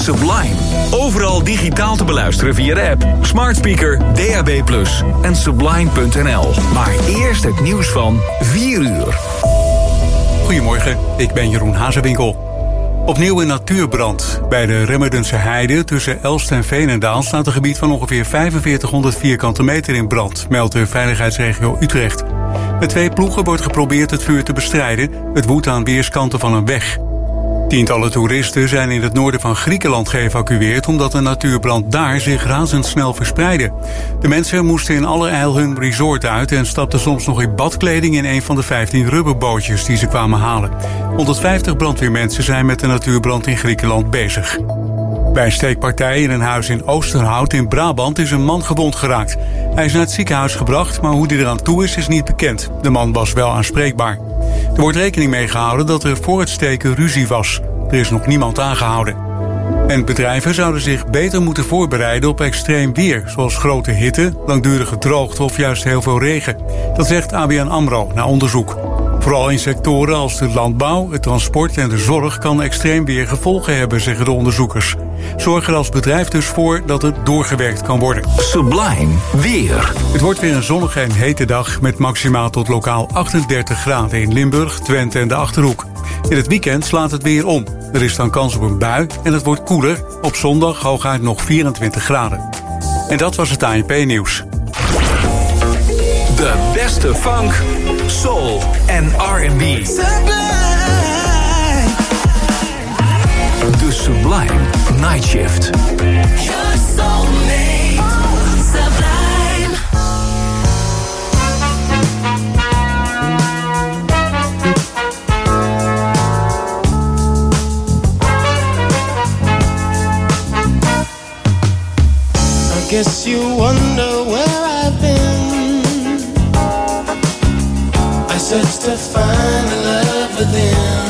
Sublime. Overal digitaal te beluisteren via de app, smart speaker, DAB+ en sublime.nl. Maar eerst het nieuws van 4 uur. Goedemorgen, ik ben Jeroen Hazewinkel. Opnieuw een natuurbrand. Bij de Remmerdense Heide tussen Elst en Veenendaal staat een gebied van ongeveer 4500 vierkante meter in brand, meldt de veiligheidsregio Utrecht. Met 2 ploegen wordt geprobeerd het vuur te bestrijden. Het woedt aan weerskanten van een weg. Tientallen toeristen zijn in het noorden van Griekenland geëvacueerd omdat de natuurbrand daar zich razendsnel verspreidde. De mensen moesten in allerijl hun resort uit en stapten soms nog in badkleding in een van de 15 rubberbootjes die ze kwamen halen. 150 brandweermensen zijn met de natuurbrand in Griekenland bezig. Bij een steekpartij in een huis in Oosterhout in Brabant is een man gewond geraakt. Hij is naar het ziekenhuis gebracht, maar hoe hij eraan toe is niet bekend. De man was wel aanspreekbaar. Er wordt rekening mee gehouden dat er voor het steken ruzie was. Er is nog niemand aangehouden. En bedrijven zouden zich beter moeten voorbereiden op extreem weer, zoals grote hitte, langdurige droogte of juist heel veel regen. Dat zegt ABN AMRO na onderzoek. Vooral in sectoren als de landbouw, het transport en de zorg kan extreem weer gevolgen hebben, zeggen de onderzoekers. Zorg er als bedrijf dus voor dat het doorgewerkt kan worden. Sublime weer. Het wordt weer een zonnige en hete dag met maximaal tot lokaal 38 graden in Limburg, Twente en de Achterhoek. In het weekend slaat het weer om. Er is dan kans op een bui en het wordt koeler. Op zondag hooguit nog 24 graden. En dat was het ANP-nieuws. De beste funk, soul en R&B. De Sublime Night Shift. Your soulmate, Sublime. I guess you wonder where I've been. I searched to find the love within.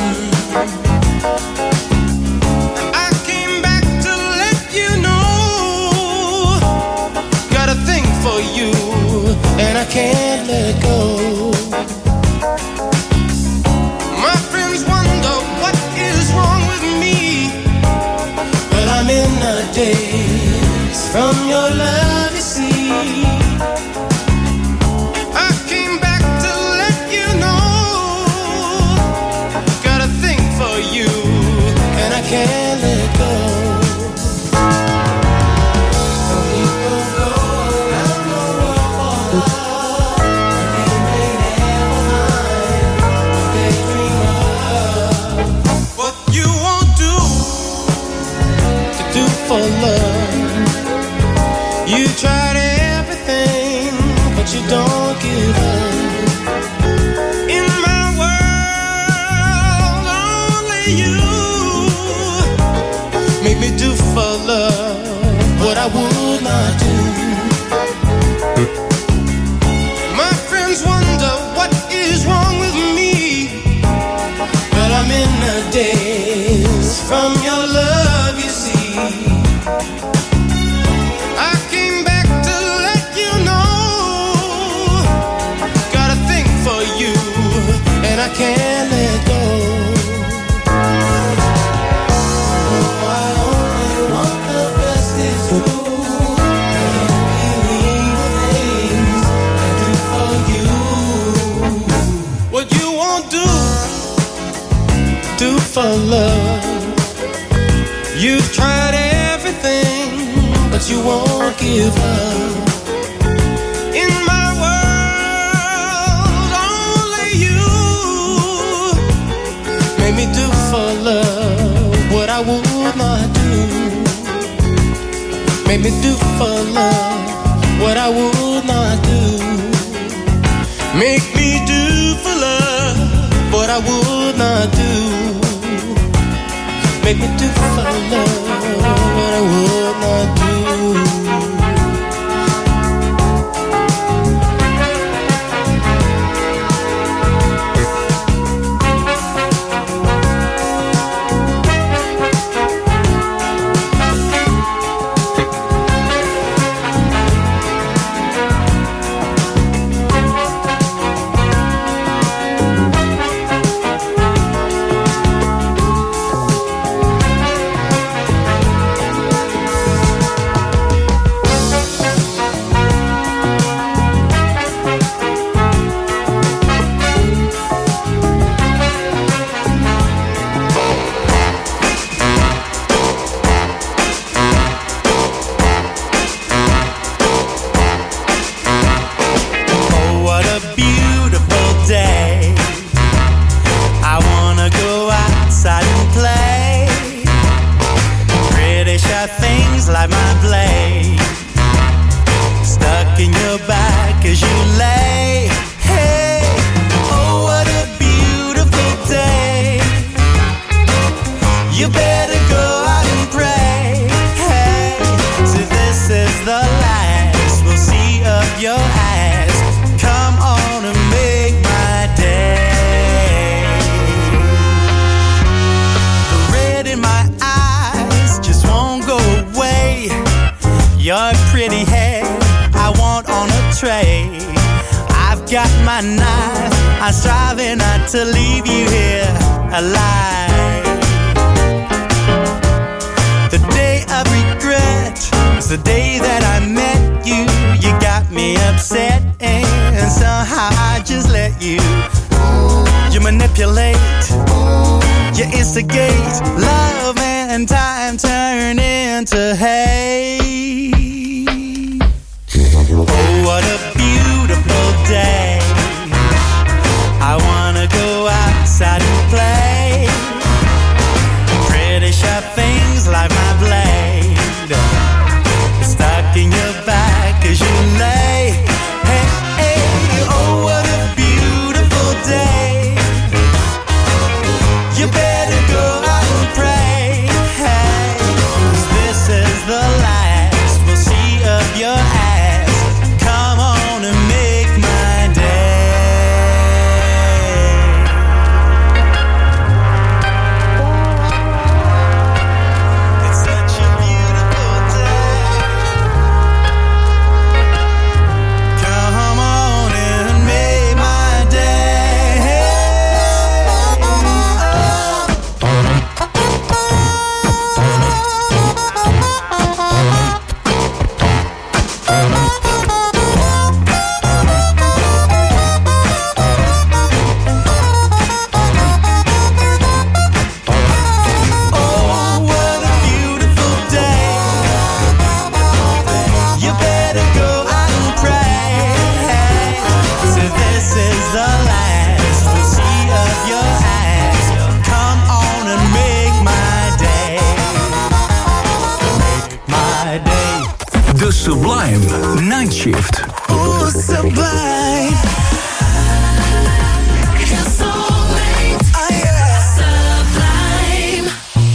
And I can't let go. My friends wonder what is wrong with me. Well, I'm in a daze from your love, you see. I came back to let you know. Got a thing for you, and I can't let go. For love, you tried everything, but you don't give up. In my world, only you make me do for love what I would not do. My friends wonder what is wrong with me, but I'm in a daze from your love, you see. I came back to let you know. Got a thing for you, and I can't let go. Oh, I only want the best, it's true. And believe the things I do for you. What you won't do for love. You've tried everything, but you won't give up. In my world, only you make me do for love what I would not do. Make me do for love what I would not do. Make me do for love what I would not do. Make me do for love what I would not do. my knife. I'm striving not to leave you here alive. The day of regret was the day that I met you. You got me upset and somehow I just let you. You manipulate, you instigate, love and time turn into hate. Oh, what a beautiful day. I wanna go outside and play. Pretty sharp things like my blade, stuck in your back as you lay. Hey, hey, oh, what a beautiful day. You better go out and pray. Hey, 'cause this is the last we'll see of your ass. Come on and make my day. It's such a beautiful day. Come on and make my day. Oh, what a beautiful day. You better go out and pray. So this is the last we'll see of your ass. Come on and make my day. Make my day. De Sublime Night Shift. Oh, sublime. Your soulmate. Oh, yeah. Sublime.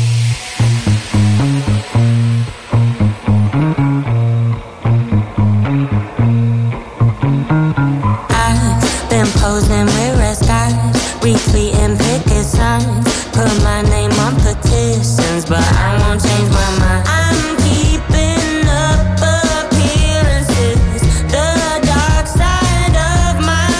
I've been posing with red skies, retweeting picket signs, put my name on petitions, but I won't change my mind. I'm keeping up appearances, the dark side of my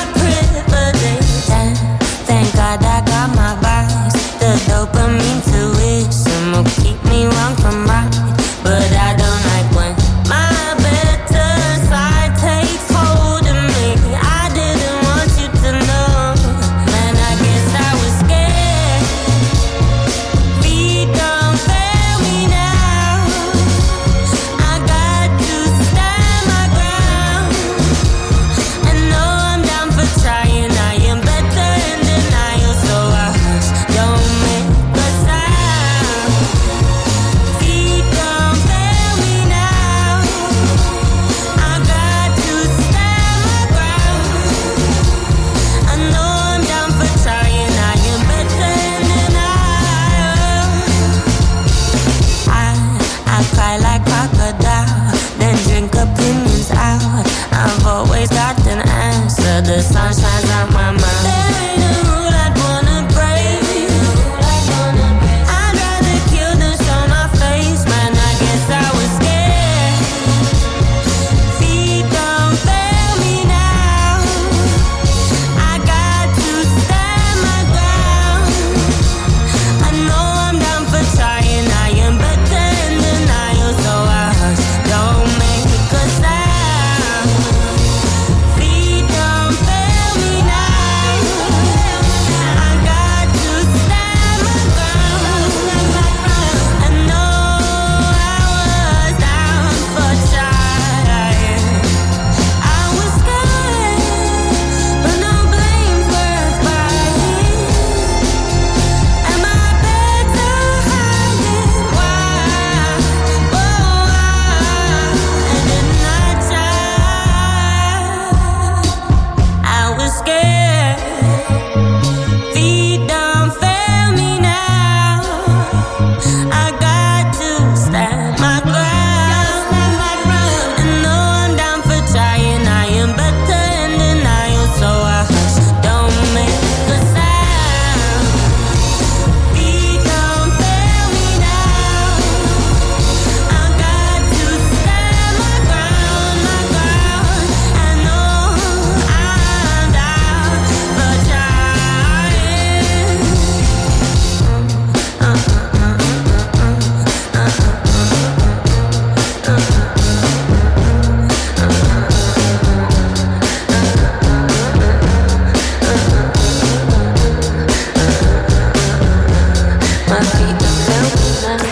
My feet are felt now.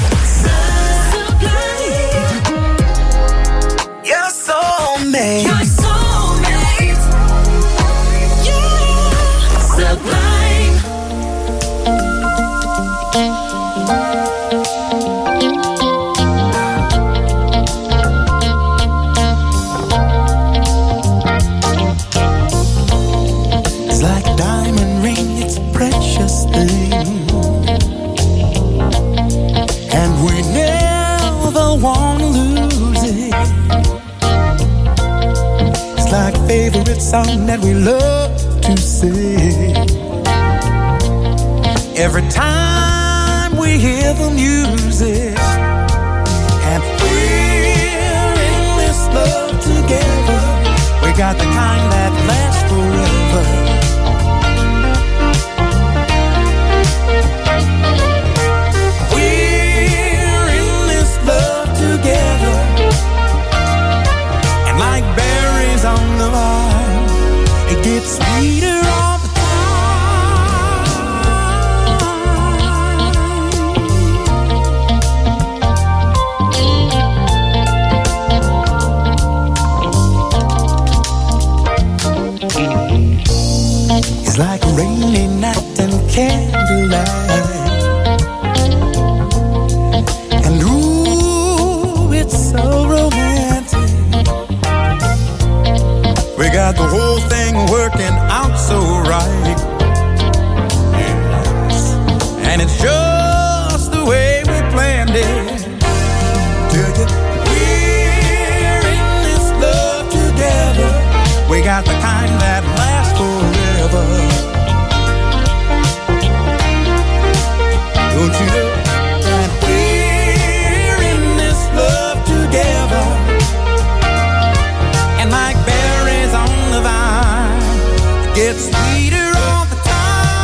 Your soulmate. Your soulmate. Yeah. Sublime. It's like a diamond ring, it's a precious thing. And we never want to lose it. It's like a favorite song that we love to sing. Every time we hear the music, and we're in this love together. We got the kind that lasts forever. We're in this love together, and like berries on the vine, it gets sweeter all the It's like a rainy night and candlelight. And ooh, it's so romantic. We got the whole thing working out so right. Yes. And it's just the way we planned it. We're in this love together. We got the kind that lasts forever. Don't you know that we're in this love together? And like berries on the vine, it gets sweeter all the time.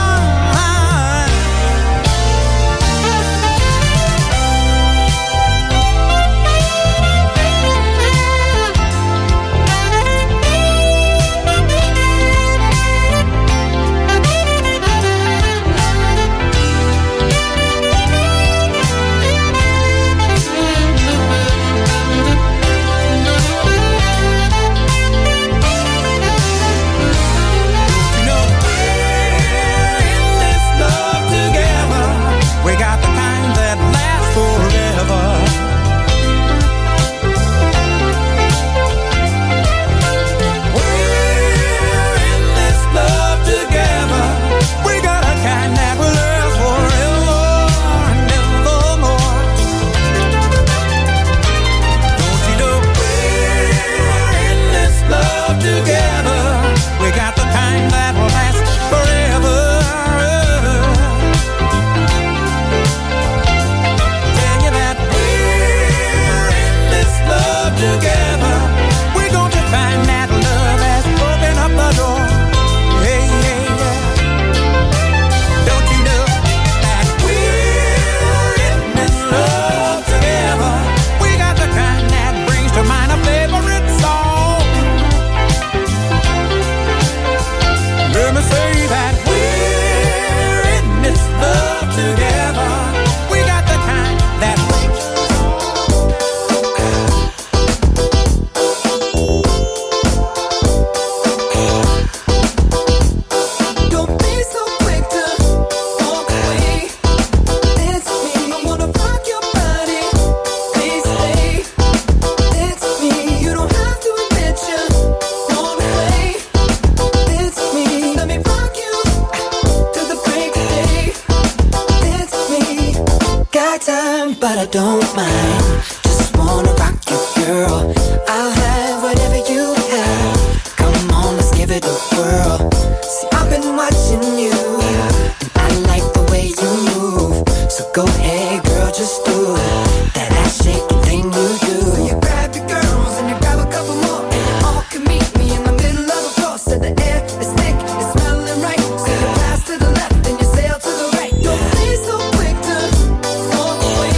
But I don't mind. Just wanna rock you, girl. I'll have whatever you have. Come on, let's give it a whirl. See, I've been watching you, and I like the way you move. So go ahead, girl, just do that ass shaking thing you do. You grab your girls and you grab a couple more, and you all can meet me in the middle of the floor. So the air is thick, it's smelling right. So you pass to the left and you sail to the right. Don't be so quick to walk away.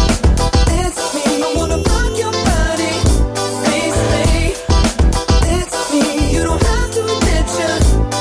It's me, I wanna rock your body. Please stay. It's me, you don't have to admit you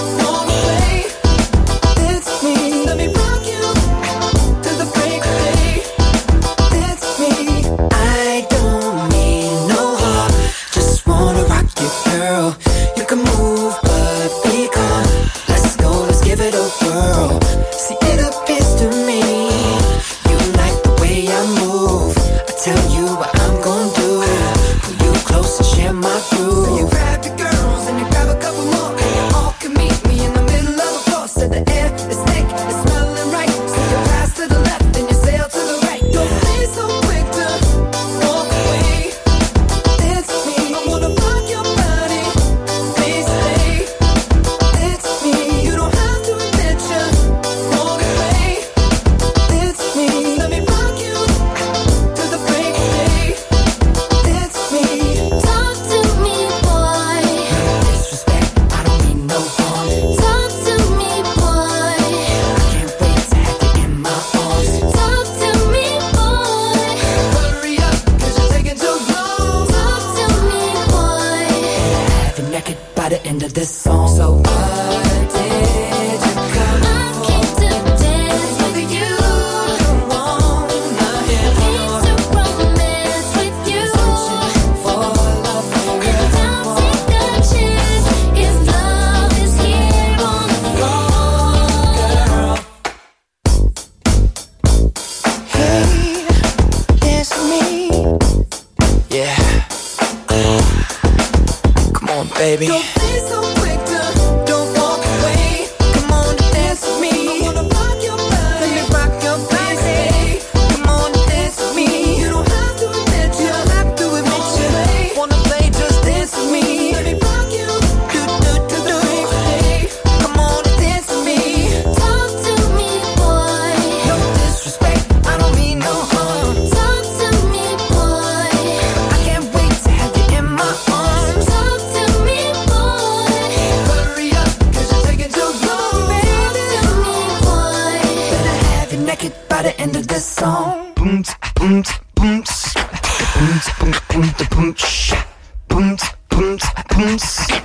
baby. Don't be so quick to don't walk away. Come on and dance with me. I wanna rock your body. Let me rock your body. Come on and dance with me. You don't have to admit you. Wanna play, just dance with me. Let me rock you. Do. Come on and dance with me. Talk to me, boy. No disrespect, I don't mean no harm. Talk to me, boy. I can't wait to have you in my arms. Talk to me, boy. Hurry up, 'cause you're taking too long, baby. Talk to me, boy. Better have you naked by the end of this song. Boom, boom, boom, boom, boom, boom, boom, boom, boom, boom,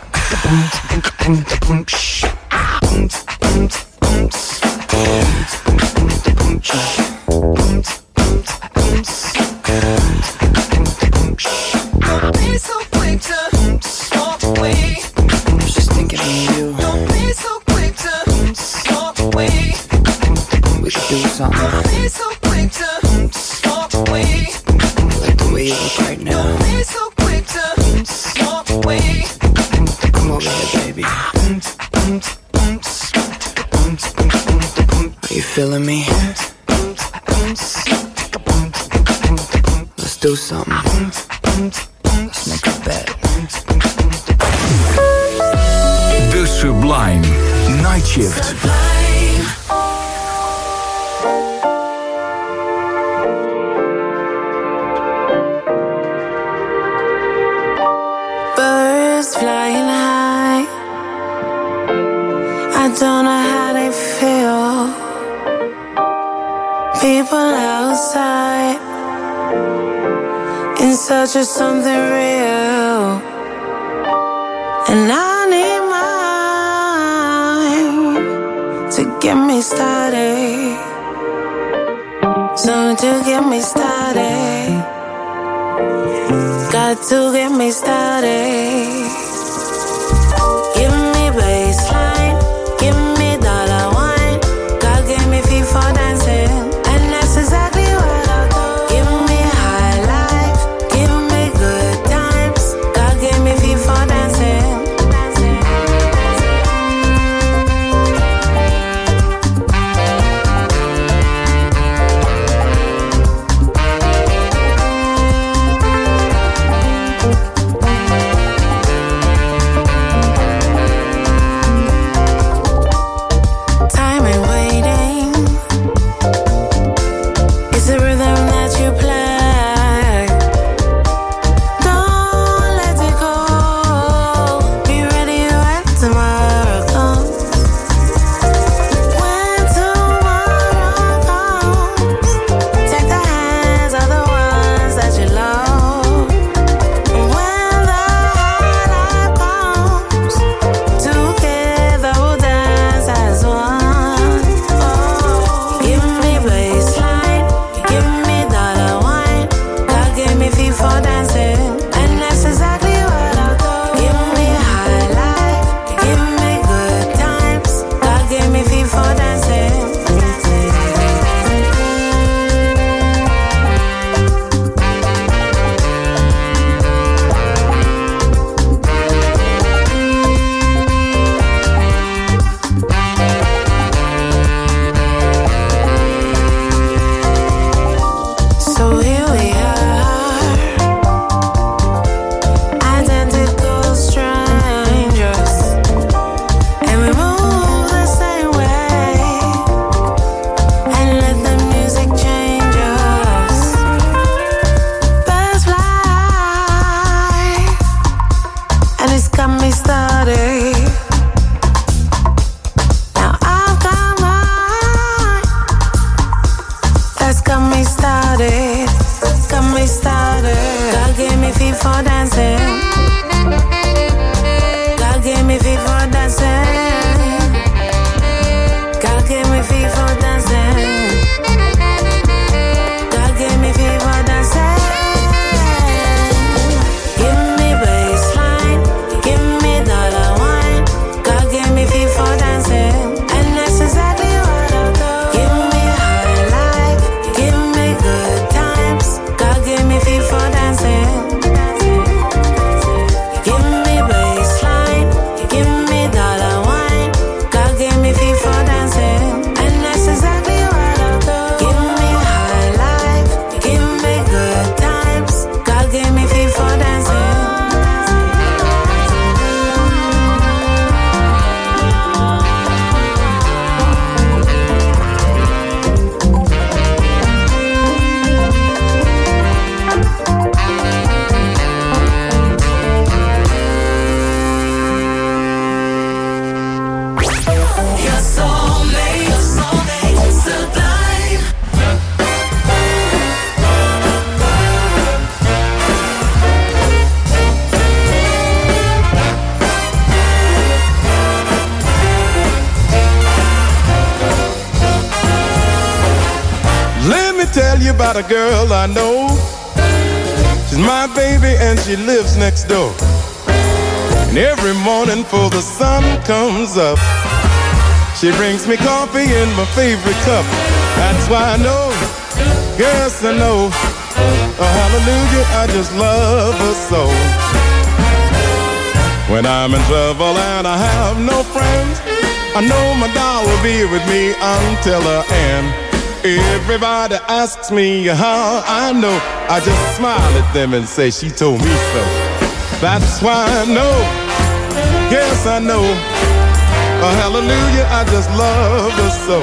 boom, Don't be so quick to walk away. I was just thinking of you. Don't be so quick to walk away. We could do something Don't be so quick to walk away. like the way you look right now. Don't be so quick to walk away. Come over here, baby. Are you feeling me? Let's do something. Let's make a bet. The Sublime Night Shift. Birds flying high. I don't know how they feel. People outside in search of something real. And I need mine to get me started. Something to get me started. Got to get me started. Give me baseline, give me dollar wine. God gave me feet for dancing, and that's exactly what I'll do. Give me high life, give me good times. God gave me feet for dancing. Time ain't waiting. It's the rhythm that you play. Don't let it go. Be ready when tomorrow comes. When tomorrow comes, take the hands of the ones that you love. When the high life comes, together we'll dance as one. Oh, give me baseline, give me dollar wine. God gave me feet for dancing, and that's exactly what I'll do. Give me high life, give me good times. God gave me feet for dancing. So here we are, identical strangers, and we move the same way, and let the music change us. Birds fly, and it's got me started. Now I've got mine. That's got me started. Got me started. God gave me feet for dancing. God gave me feet for dancing. God gave me feet for dancing. God gave me feet for dancing. Give me baseline, give me dollar wine. God gave me feet for dancing, and that's exactly what I'll do. Give me high life, give me good times. God gave me feet for dancing. you about a girl I know. She's my baby and she lives next door. And every morning before the sun comes up, she brings me coffee in my favorite cup. That's why I know, yes I know, oh, hallelujah, I just love her so. When I'm in trouble and I have no friends, I know my doll will be with me until the end. Everybody asks me how I know, I just smile at them and say she told me so. That's why I know, yes I know, oh hallelujah, I just love her so.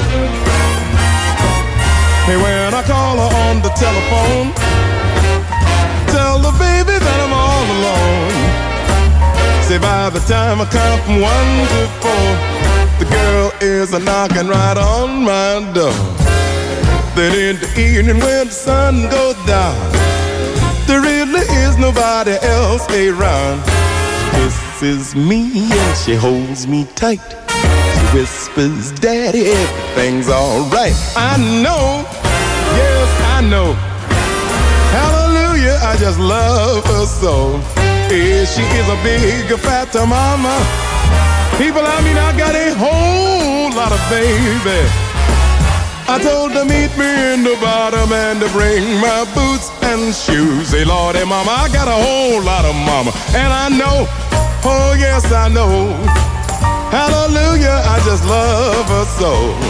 Hey, when I call her on the telephone, tell the baby that I'm all alone. Say by the time I count from 1 to 4, the girl is a-knocking right on my door. Then in the evening when the sun goes down, there really is nobody else around. She kisses me and she holds me tight. She whispers, Daddy, everything's alright. I know, yes I know, hallelujah, I just love her so. Yeah, she is a big fat mama. People, I mean, I got a whole lot of baby. I told her meet me in the bottom and to bring my boots and shoes. Say, Lordy, mama, I got a whole lot of mama. And I know, oh yes I know, hallelujah, I just love her so.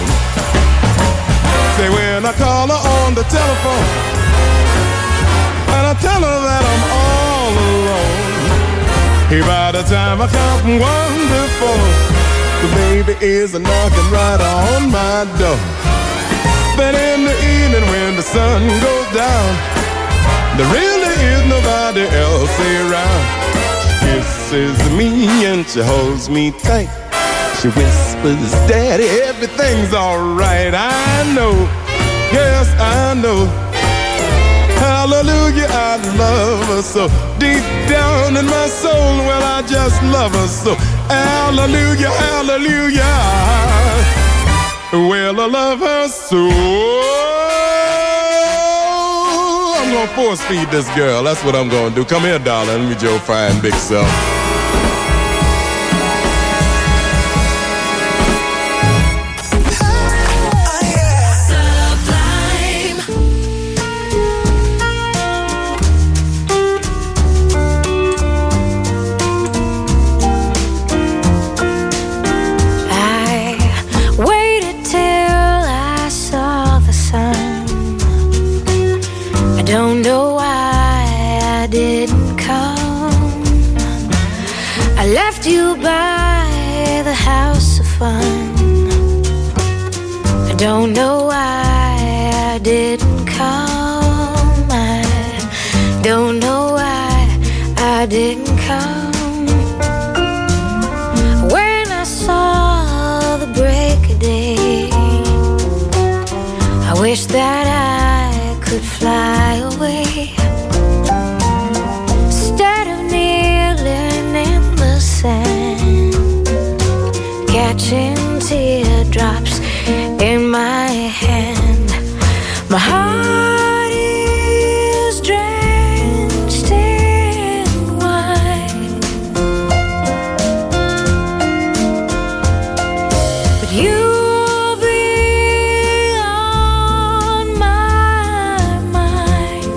Say when I call her on the telephone and I tell her that I'm all alone, hey, by the time I count from 1 to 4, the baby is a-knocking right on my door. Then in the evening when the sun goes down, there really is nobody else around. She kisses me and she holds me tight. She whispers, Daddy, everything's alright. I know, yes I know, hallelujah, I love her so. Deep down in my soul, well, I just love her so. Hallelujah, hallelujah, well, I love her so. I'm gonna force feed this girl, that's what I'm gonna do. Come here, darling, let me Joe fine big self. Don't know why I didn't come. I left you by the house of fun. I don't know why I didn't come. I don't know why I didn't come. When I saw the break of day, I wish that I could fly away. Instead of kneeling in the sand, catching teardrops in my hand, my heart is drenched in wine. But you'll be on my mind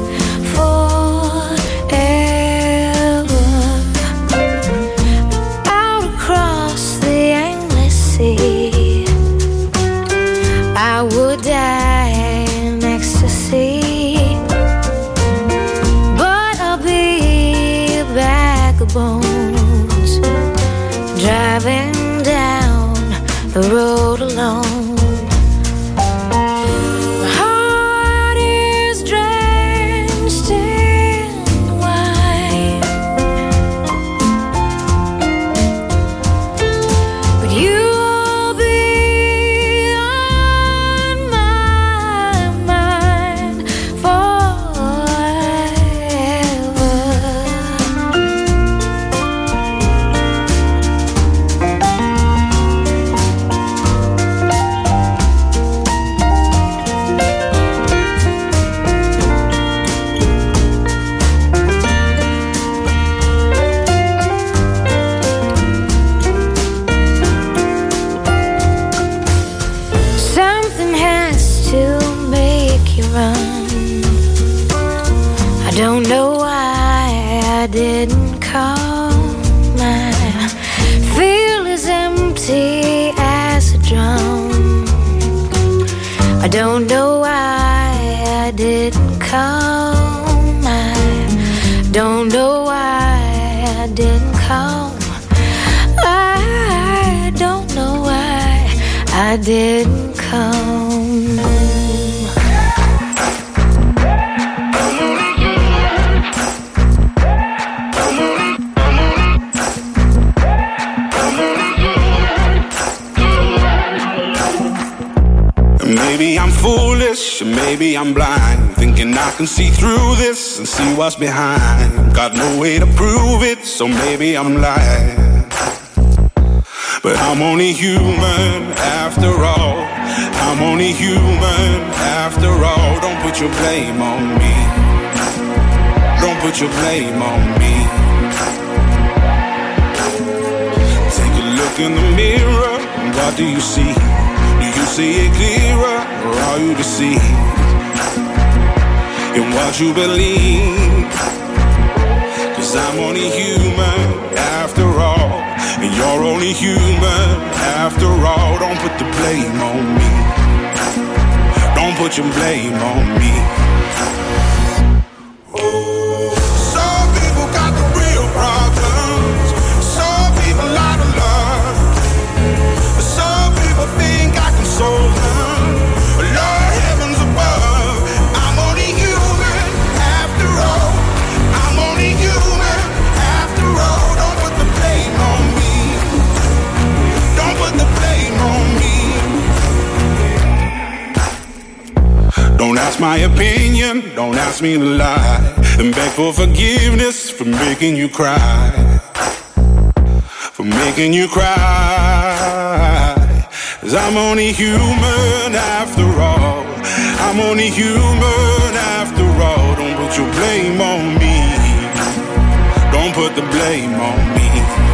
forever. Out across the endless sea, I would die in ecstasy, but I'll be a bag of bones, driving down the road alone. My heart is drenched in wine, but you'll be on my run. I don't know why I didn't call. My feel as empty as a drum. I don't know why I didn't call. I don't know why I didn't call. I don't know why I didn't come. Maybe I'm foolish, maybe I'm blind, thinking I can see through this and see what's behind. Got no way to prove it, so maybe I'm lying. But I'm only human after all. I'm only human after all. Don't put your blame on me. Don't put your blame on me. Take a look in the mirror, what do you see? Do you see it clearer, or are you deceived in what you believe? 'Cause I'm only human after all, and you're only human after all. Don't put the blame on me. Don't put your blame on me. Some people got the real problems. Some people out of love. Some people think I can solve them. Lord, heavens above, I'm only human after all. I'm only human after all. Don't put the blame on me. Don't put the blame on me. Don't ask my opinion, don't ask me to lie, and beg for forgiveness for making you cry. For making you cry. 'Cause I'm only human after all. I'm only human after all. Don't put your blame on me. Don't put the blame on me.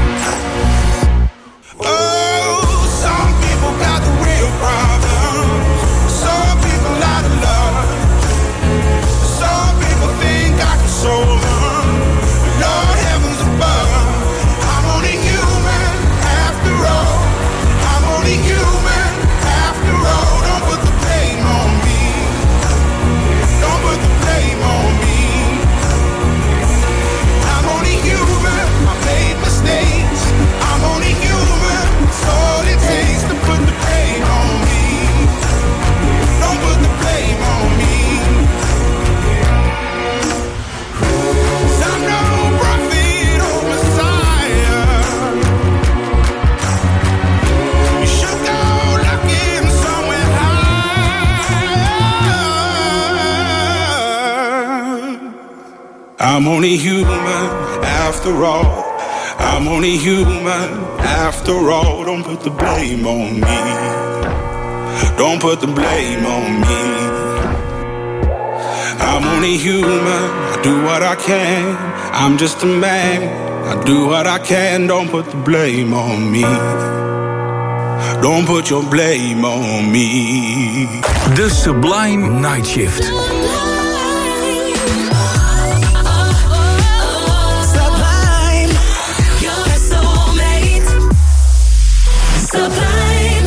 Oh, some people got the real problems. Some people out of love. Some people think I can solve them. Lord, heavens above, I'm only human after all. I'm only human after all. Don't put the blame on me. Don't put the blame on me. I'm only human. I made mistakes. I'm only human. It's all it takes to put the blame on me. Don't put the blame on me. 'Cause I'm no prophet or Messiah. You should go looking somewhere high. I'm only human after all. I'm only human after all. Don't put the blame on me. Don't put the blame on me. I'm only human. I do what I can. I'm just a man. I do what I can. Don't put the blame on me. Don't put your blame on me. The Sublime Night Shift. Sublime, you're a soulmate. Sublime.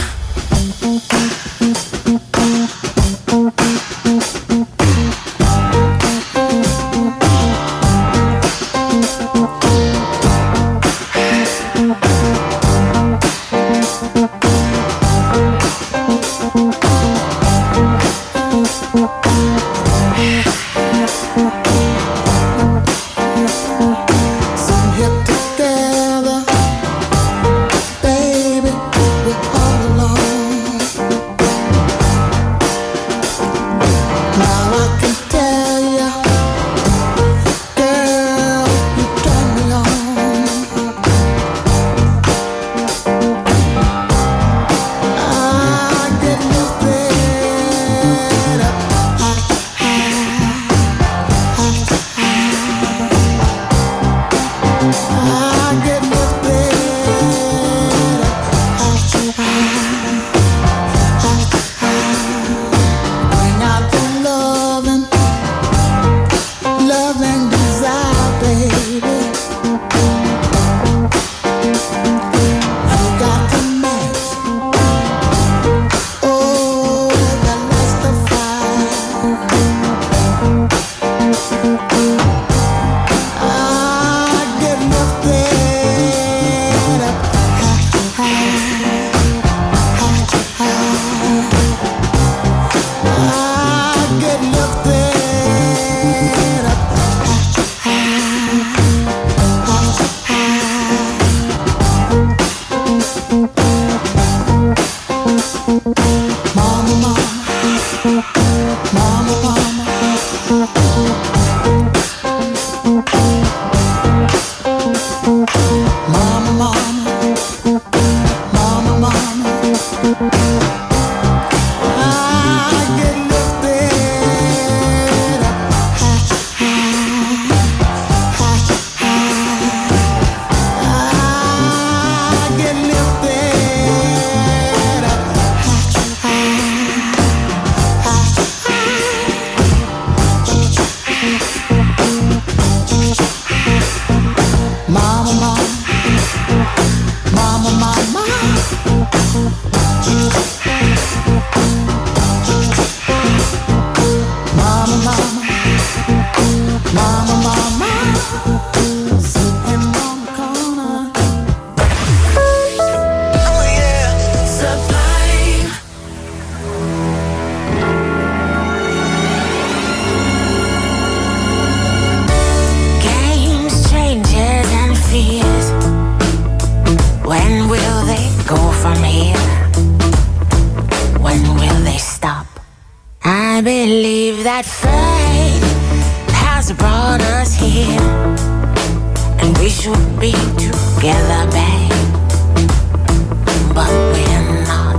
I believe that fate has brought us here, and we should be together, babe, but we're not.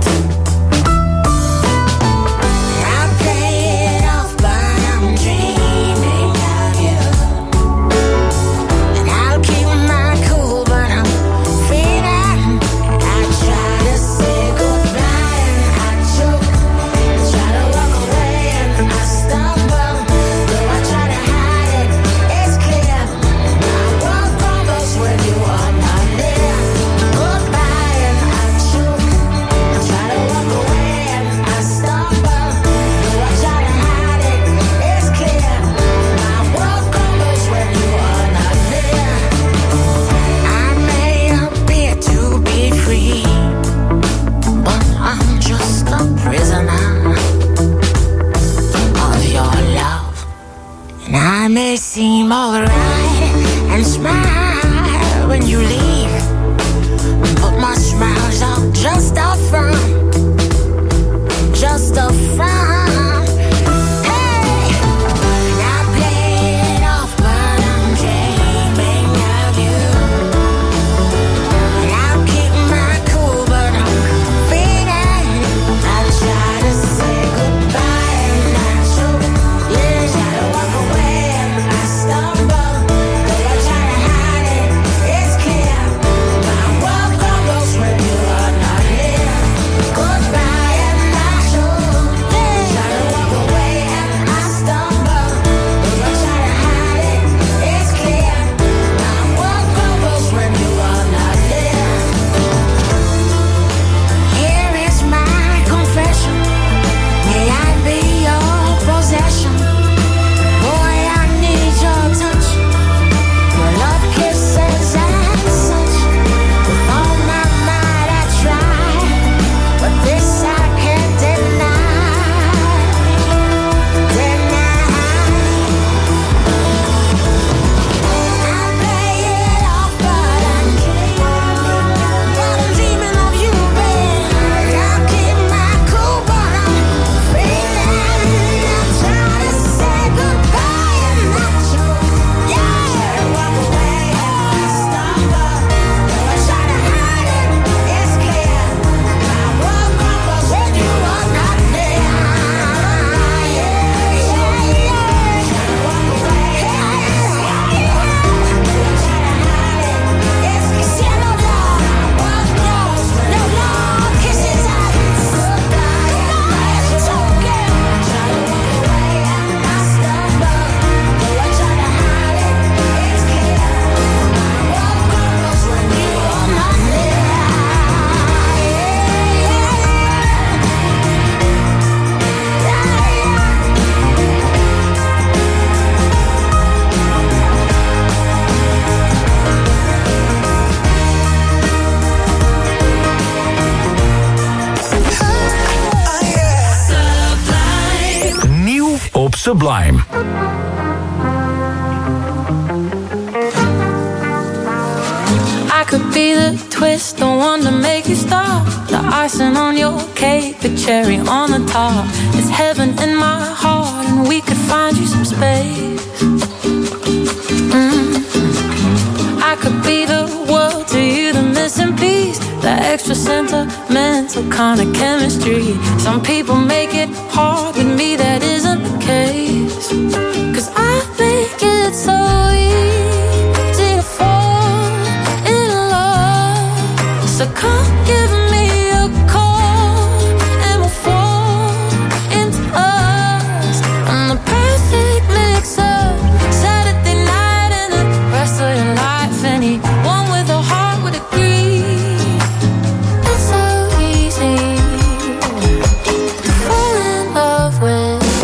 I play it off, but I'm dreaming of you, and I'll keep my cool, but I'm feeling. I try to say goodbye and I choke, try to walk away and I stumble. Though I try to hide it, it's clear. My world crumbles when you are not near. Goodbye and I choke, try to walk away and I stumble. Though I try to hide it, it's clear. My world crumbles when you are not near. I may appear to be free, but I'm just a prisoner of your love. And I may seem alright and smile when you leave, but my smiles are just a front, just a front. Hey, I play it off, but I'm dreaming of you, and I'll keep my cool, but I'm feeling. I try to say goodbye and I choke, yeah, try to walk away and I stumble. Though I try to hide it, it's clear. My world crumbles when you are not near. Goodbye and I choke, yeah, try to walk away and I stumble. Though I try to hide it, it's clear. My world crumbles when you are not near. Here is my confession. May I be your possession? Boy, I need your touch, your love, kisses and such. With all my might I try, but this I can't deny. I play it off, but I'm dreaming of you, babe. I'll keep my cool, but I'm feeling. I'm trying to say goodbye and I choke, yeah. Try to walk away and I stumble. Though I try to hide it, it's clear. My world crumbles when you are not there. Yeah. Try to walk away and I stumble. Though I try to hide it, it's clear. No love, world grows when no love kisses us. Goodbye and I choke, yeah. Try to walk away and I stumble. Though I try to hide it, it's clear. My world crumbles when you are not there. Nieuw op Sublime. I could be the twist, the one to make you stop, the icing on your cake, the cherry on the top. It's heaven in my heart, and we could find you some space. I could be the world to you, the missing piece, the extra sentimental kind of chemistry. Some people make it hard, with me that isn't the case. 'Cause I make it so easy to fall in love. So come give me a call and we'll fall into us. I'm the perfect mix of Saturday night and the rest of your life. Anyone with a heart would agree. It's so easy to fall in love with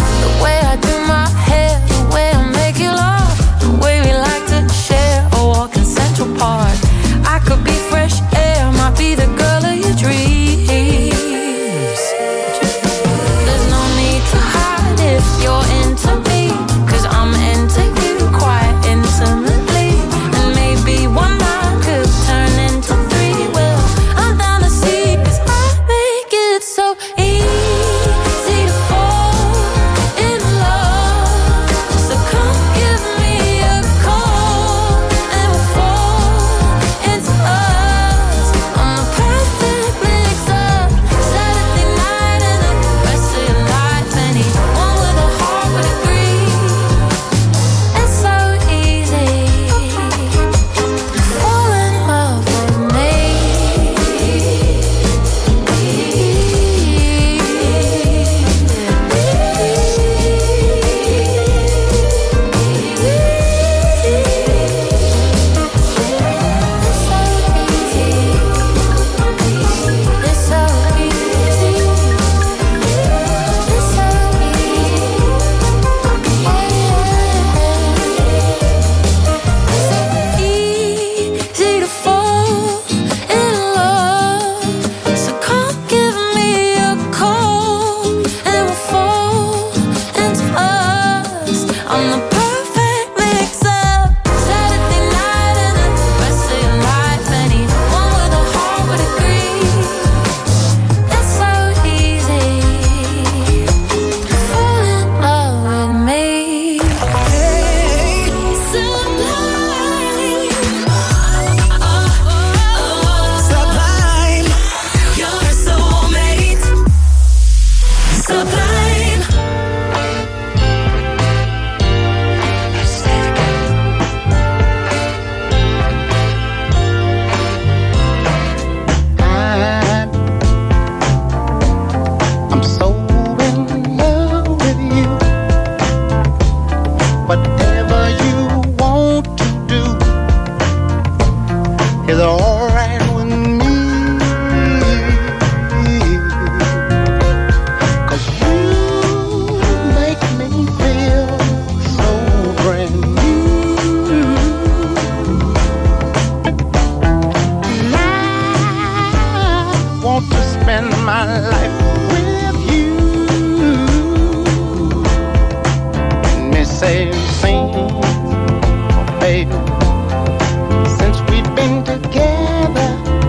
same scene, baby. Since we've been together,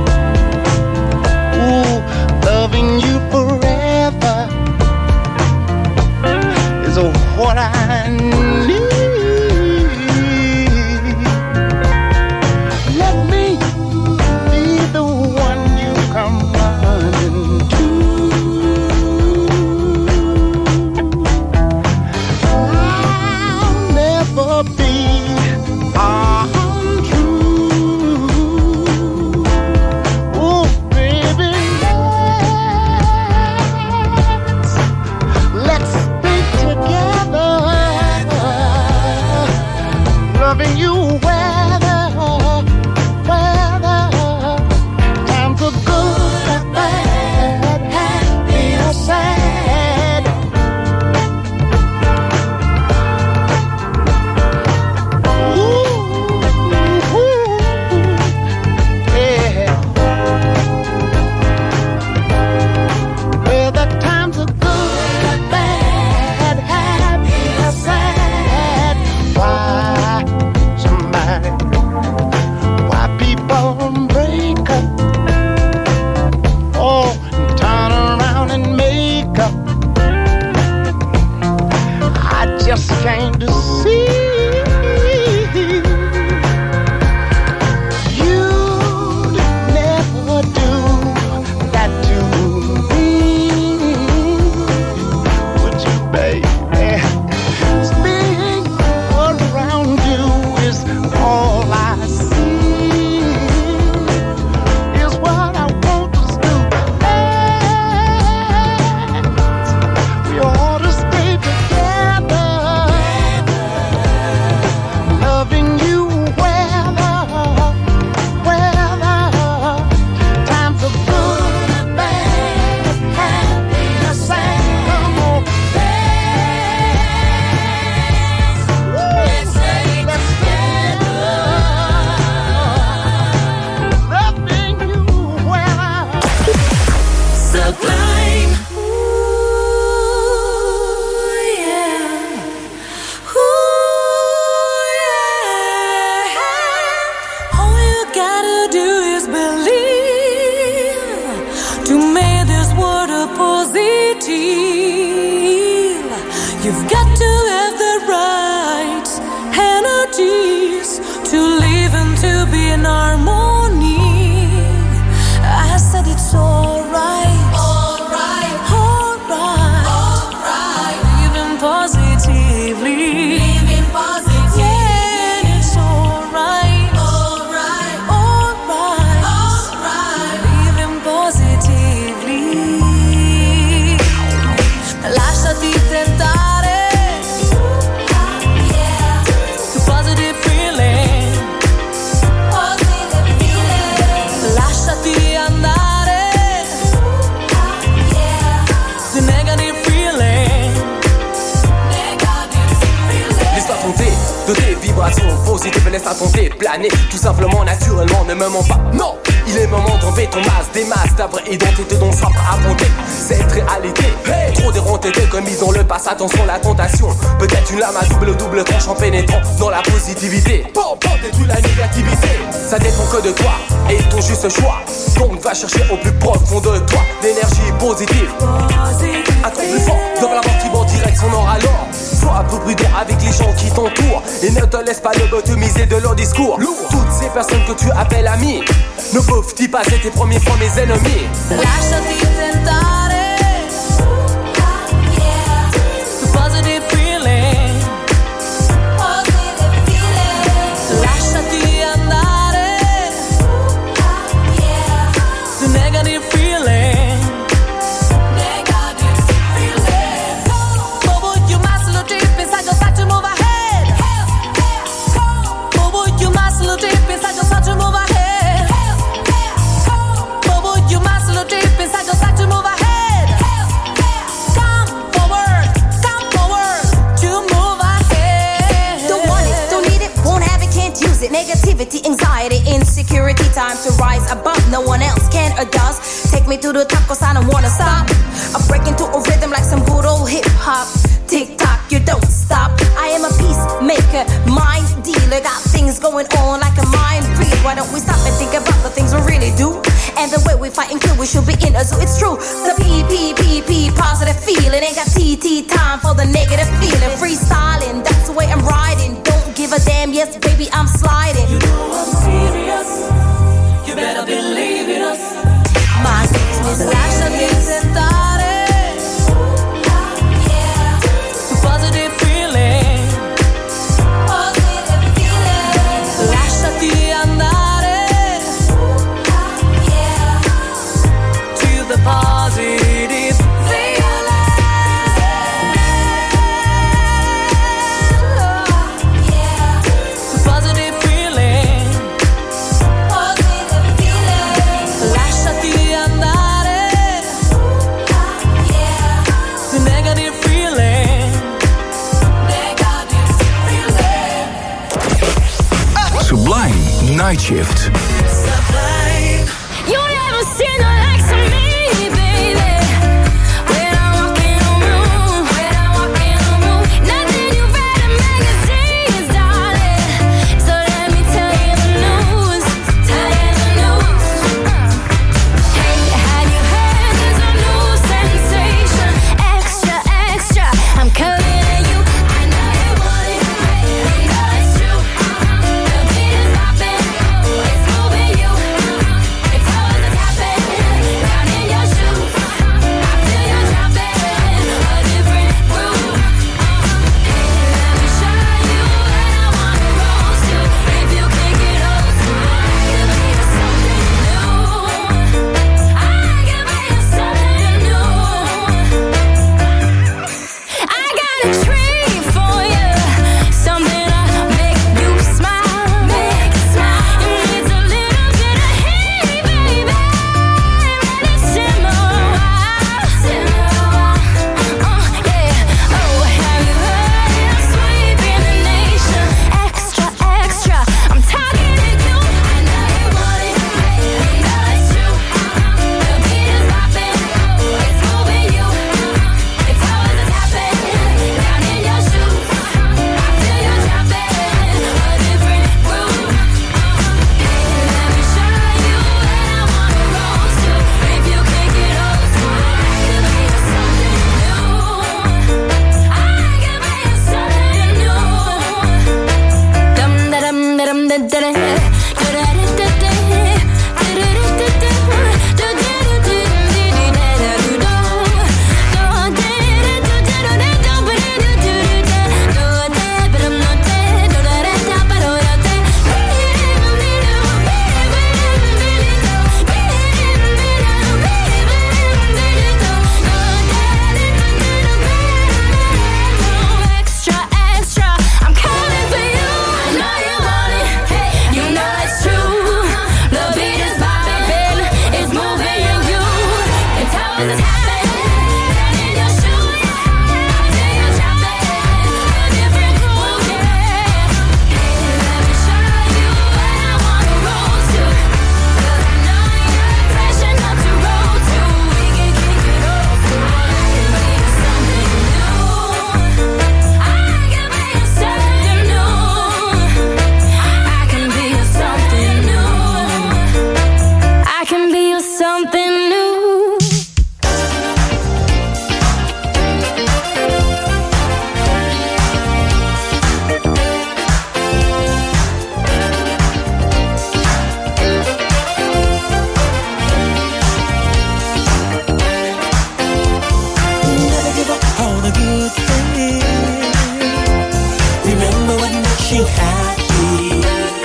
ooh, loving you forever is what I need. Let me be the one you come running to. I'll never be untrue. Oh, baby, let's stay together, loving you weather times are good or bad, happy or sad. Ooh, yeah. Whether times are good or bad, happy or sad. Why people break up? Oh, and turn around and make up. I just came to see you'd never do that to me, would you, baby? Being around you is all I see, is what I want us to have. We ought to stay together, loving you weather times are good and bad, happy or sad. Come on, let's stay together, loving you weather. Sublime. Ooh, yeah. Ooh, yeah. All you gotta do is believe to make this world a positive. You've got to have the right energies to live and to be in harmony. I said it's alright, alright, alright, alright. Living positively, living positively. Yeah, it's alright, alright, alright, alright. Living positively. Lasciati tentare to positive feeling. Lasciati andare to negative feeling. Laisse-toi tenter de tes vibrations positives, laisse-toi tenter, planer tout simplement, naturellement, ne me mens pas. Non, il est moment d'enlever ton masque, des masques, ta vraie identité dont soif à affronter cette réalité. Hey, trop déronté, commis dans le passé, attention la tentation. Peut-être une lame à double tranche en pénétrant dans la positivité. Bon, détruis la négativité. Ça dépend que de toi et ton juste choix. Donc va chercher au plus profond de toi l'énergie positive. Un truc plus fort devant la mort qui va en direction nord alors. Sois un peu prudent avec les gens qui t'entourent et ne te laisse pas lobotomiser de leur discours. Toutes ces personnes que tu appelles amis ne peuvent-ils pas être tes premiers fois mes ennemis? Lasciati tentare to positive feeling. Lasciati andare to negative feeling. Bobo, you must look deep inside your start to move ahead. Bobo, you must look deep inside your start to move ahead. Bobo, you must look deep inside your start to move ahead. Come forward to move ahead. Don't want it, don't need it, won't have it, can't use it. Negativity, anxiety, insecurity, time to rise above. No one else can or does. Take me to the top cause I don't wanna stop. I break into a rhythm like some good old hip hop. Tick tock, you don't stop. I am a piece like a mind dealer. Got things going on like a mind read. Why don't we stop and think about the things we really do? And the way we fight and kill, we should be in a zoo. It's true. The P, positive feeling. Ain't got TT time for the negative feeling. Freestyling, that's the way I'm riding. Don't give a damn, yes, baby, I'm sliding. You know I'm serious. You better believe in us. My business, lasciati sentare. Positive feeling. Positive feeling. Lasciati andare. To the positive feeling. Positive feeling. Positive feeling. Lasciati andare. To negative feeling. Negative feeling. Sublime Night Shift. You never seen the likes of me, baby. When I walk in a room, nothing you read in magazines, darling. So let me tell you the news, Hey, have you heard there's a new sensation? Extra, extra, I'm coming at you. I know you want it, you know it's true. The beat is popping, it's moving you. It's always a tapping, down in your shoes. I feel you dropping, a different groove. Let me show you what I wanna roll to. If you can't get old school, I can be something new. I can be something new. I got a treat for you, something to make you smile, It needs a little bit of heat, baby. Let it simmer a while, yeah. Oh, have you heard it? I'm sweeping the nation. Extra, extra, I'm talking to you. I know you want it, you know it's true. The beat is popping, it's moving you. It's always a tapping, down in your shoes. I feel you dropping, a different groove. Let me show you what I wanna roll to. If you can't get old school, I can be something new. I can be something new. Dum da dum da dum da da da. Extra, extra, I'm coming for you. I know you want it, you know it's true. The beat is popping, it's moving you. It's always a tapping, down in your shoes. I feel you dropping, a different groove, Let me show you what I wanna roll to. 'Cause I know you're fresh enough to roll to. We can kick it old school. I can be something new. I can be something new. I can be something new. I can be something new. Never give up on the good things. Remember what makes you happy.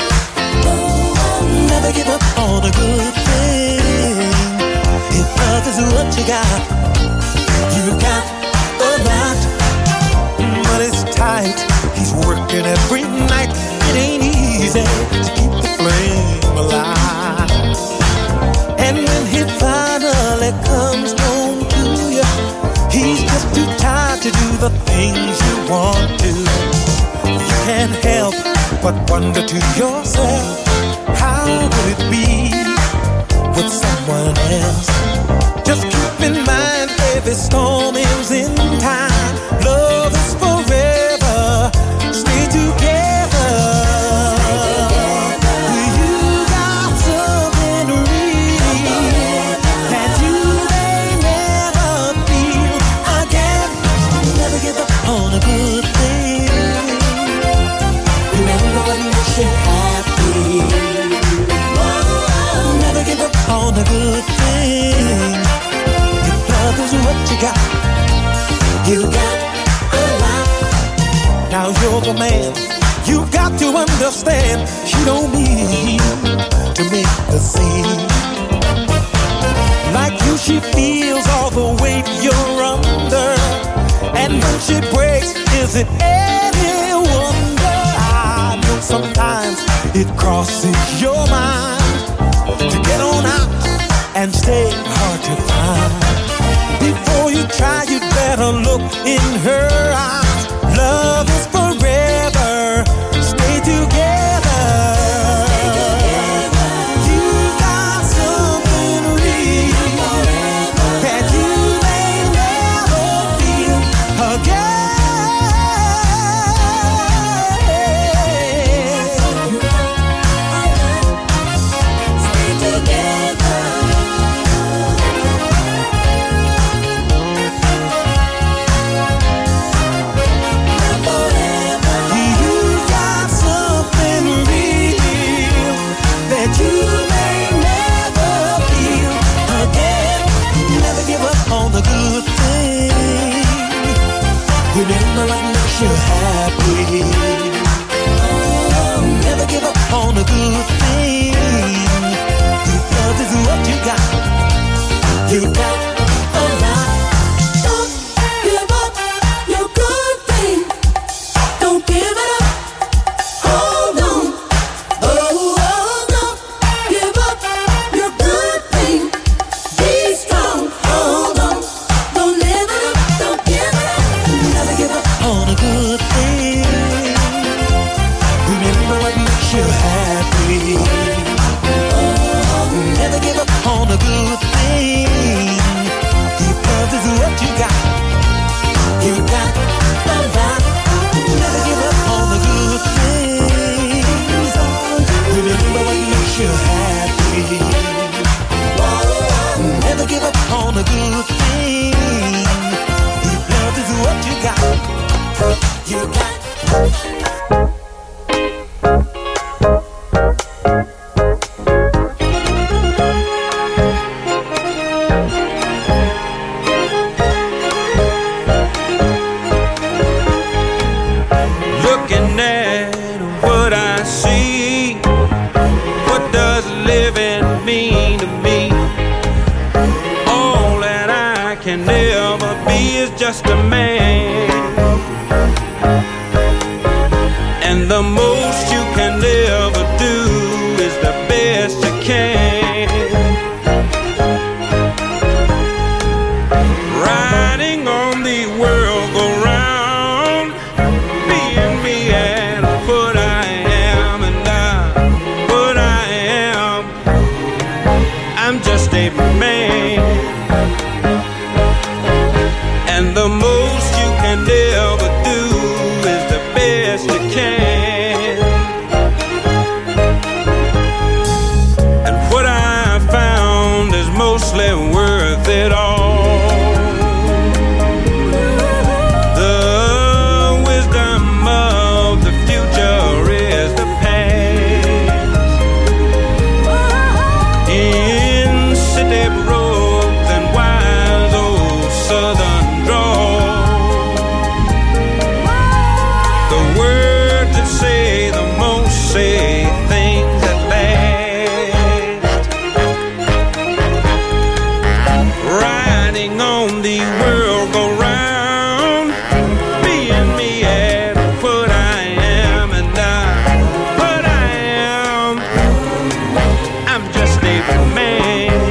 Never give up on the good thing. If love is what you got, you got a lot. But it's tight. He's working every night. It ain't easy to keep the flame alive. And when he finally comes home to you, he's just too tired to do the things you want to. You can't help but wonder to yourself, how would it be with someone else? Just keep in mind, every storm ends in time. Love is forever. Stay together. Girl, you're the man. You've got to understand. She don't mean to make a scene. Like you, she feels all the weight you're under. And when she breaks, is it any wonder? I know sometimes it crosses your mind to get on out and stay hard to find. Before you try, you'd better look in her eyes. Love is forever. Stay together. You got something real that you may never feel again. Stay together. Remember what makes you happy. Oh, never give up on a good thing. If love is what you got, you got a lot. Don't give up your good thing. Don't give it up. Hold on. Oh, don't give up your good thing. Be strong. Hold on. Don't live it up. Don't give it up. Never give up on a good thing. Remember what makes you happy. Oh, never give up on a good thing. If love is what you got a lot. Never give up on a good thing. Remember what makes you happy. Oh, never give up on a good thing. If love is what you got. Looking at what I see, what does living mean to me? All that I can ever be is just a man, and the most you can ever do is the best you can. Riding on the world go round, being me and what I am, and what I am, I'm just a man, and the most you can ever do is the best you can. And what I found is mostly worth it all. The wisdom of the future is the past. In city roads and wise old southern drawl, the words that say the most say things that last. Riding on the world go round, being me at what I am, and what I am, I'm just a man,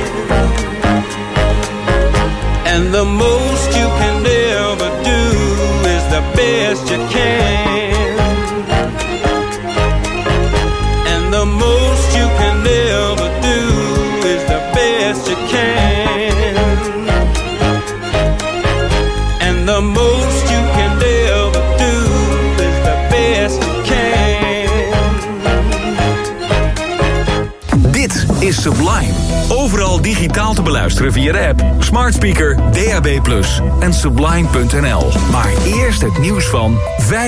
and the most you can ever do is the best you can, and the most you can ever do is the best you can, and the most you can ever do is the best you can. Dit is Sublime. Overal digitaal te beluisteren via de app, smart speaker, DAB+ en sublime.nl. Maar eerst het nieuws van 5